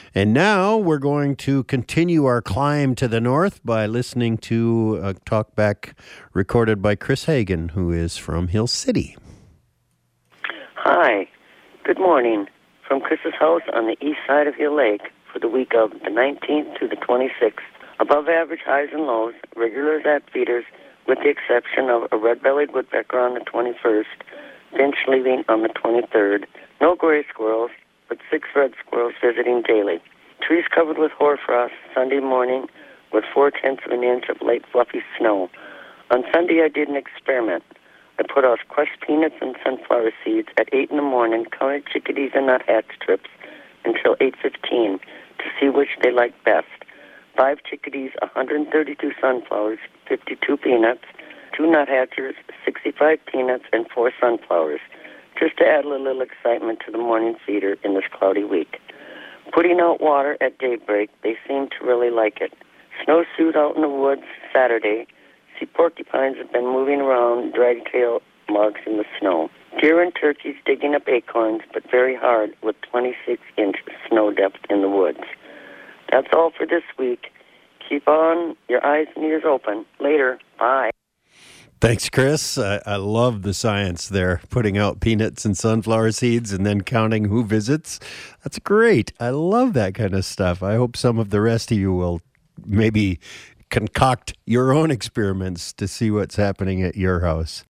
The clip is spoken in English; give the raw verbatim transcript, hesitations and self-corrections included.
And now we're going to continue our climb to the north by listening to a talkback recorded by Chris Hagan, who is from Hill City. Hi, good morning from Chris's house on the east side of Hill Lake for the week of the nineteenth to the twenty-sixth. Above average highs and lows, regulars at feeders, with the exception of a red-bellied woodpecker on the twenty-first, finch leaving on the twenty-third, no gray squirrels, but six red squirrels visiting daily. Trees covered with hoarfrost Sunday morning with four-tenths of an inch of light fluffy snow. On Sunday I did an experiment. I put out crushed peanuts and sunflower seeds at eight in the morning, counted chickadees and nuthatch trips until eight fifteen to see which they liked best. Five chickadees, one hundred thirty-two sunflowers, fifty-two peanuts, two nuthatchers, sixty-five peanuts, and four sunflowers, just to add a little excitement to the morning feeder in this cloudy week. Putting out water at daybreak, they seem to really like it. Snowsuit out in the woods Saturday. See porcupines have been moving around, drag-tail marks in the snow. Deer and turkeys digging up acorns, but very hard with twenty-six inch snow depth in the woods. That's all for this week. Keep on your eyes and ears open. Later. Bye. Thanks, Chris. I, I love the science there, putting out peanuts and sunflower seeds and then counting who visits. That's great. I love that kind of stuff. I hope some of the rest of you will maybe concoct your own experiments to see what's happening at your house.